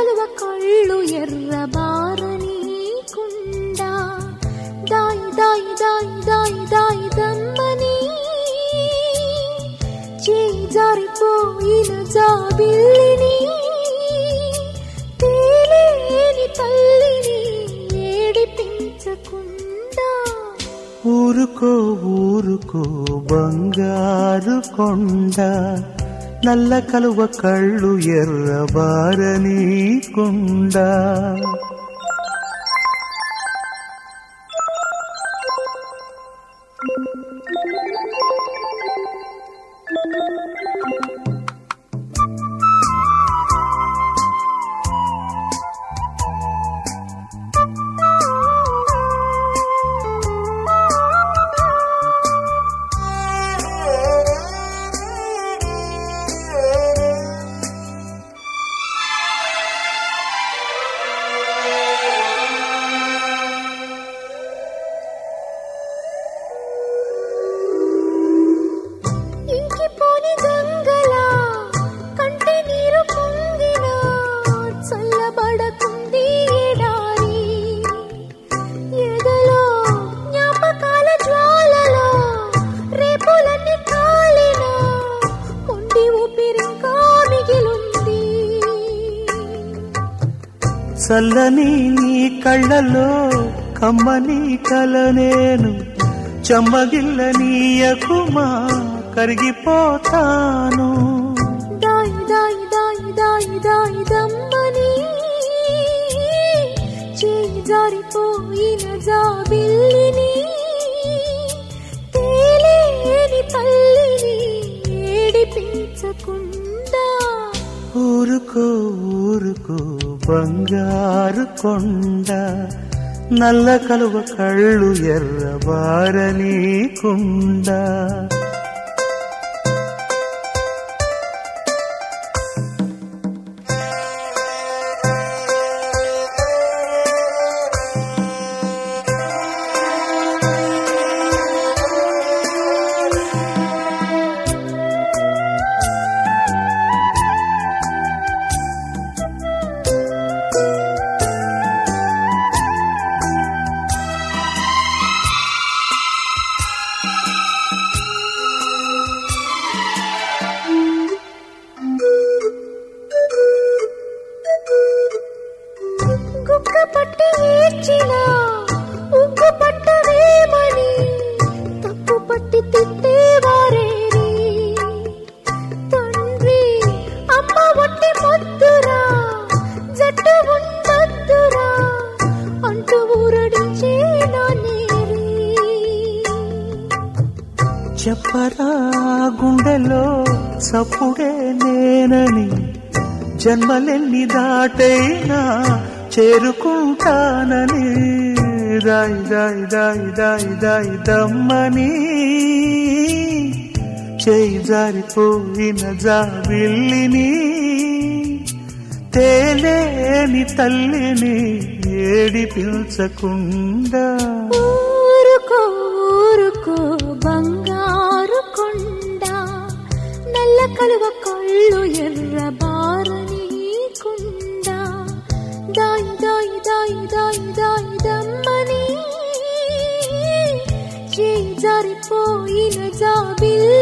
కలువ కళ్ళు ఎర్రబారని కుండా దాయి దాయి దాయి దాయి దాయి దమ్మని చేయి జారిపోయిన జాబిల్లిని తేలేని తల్లిని ఏడిపించకుండా ఊరుకో ఊరుకో బంగారు కొండ నల్ల కలువ కళ్ళు ఎర్రబారని కుండా చల్లని నీ కళ్ళలో కమ్మని కల నేను చెమ్మగిల్ల నీయకుమా కరిగిపోతాను దాయి దాయి దాయి దాయి దాయి దమ్మని చేయి జారిపోయిన జాబిల్లిని తేలేని తల్లిని ఏడిపించకుండా ఊరుకో ఊరుకో బంగారు కొండ నల్ల కలువ కళ్ళు ఎర్రబారని కుండా పట్టి ఏడ్చిన ఉగ్గు పట్టవేమని తప్పు పట్టి తిట్టేవారేని తండ్రి అమ్మ ఒట్టి మొద్దురా జట్టు ఉండద్దురా అంటూ ఊరడించే నానేరి చెప్పరా గుండెలో సప్పుడే నేనని జన్మలెన్ని దాటైనా చేరుకుంటానని దాయి దాయి దాయి దాయి దాయి దమ్మని చేయి జారిపోయిన జాబిల్లిని తేలేని తల్లిని ఏడిపించకుండా ఊరుకో ఊరుకో బంగారు కొండ నల్ల కలువ కళ్ళు ఎర్రబారని కుండా దాయి దాయి దాయి దాయి దాయి దమ్మని చేయి జారిపోయిన జాబిల్లి